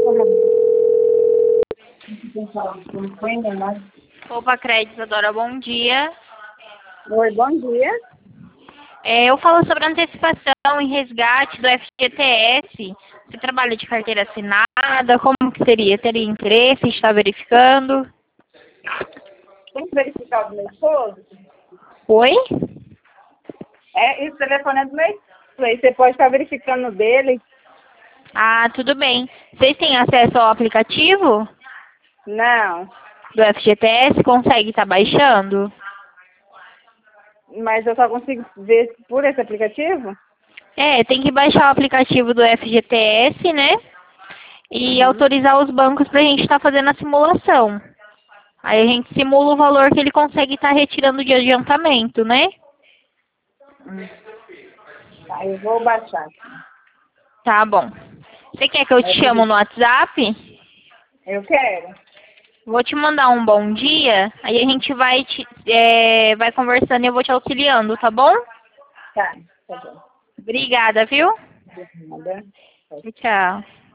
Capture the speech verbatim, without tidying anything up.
Opa, Crédito, Adora, bom dia. Oi, bom dia. É, eu falo sobre antecipação e resgate do F G T S. Você trabalha de carteira assinada? Como que seria? Teria interesse? Está verificando? Tem que verificar o do meu esposo? Oi? É, esse telefone é do meu esposo. Aí você pode estar verificando o dele? Ah, tudo bem. Vocês têm acesso ao aplicativo Não, do F G T S? Consegue estar baixando? mas eu só consigo ver por esse aplicativo? É, tem que baixar o aplicativo do F G T S, né? E Uhum. autorizar os bancos para a gente estar fazendo a simulação. Aí a gente simula o valor que ele consegue estar retirando de adiantamento, né? Hum. Tá, eu vou baixar. Tá bom. Você quer que eu te Eu chamo no WhatsApp? eu quero. Vou te mandar um bom dia, aí a gente vai, te, é, vai conversando e eu vou te auxiliando, tá bom? Tá, tá bom. Obrigada, viu? De nada. Tchau.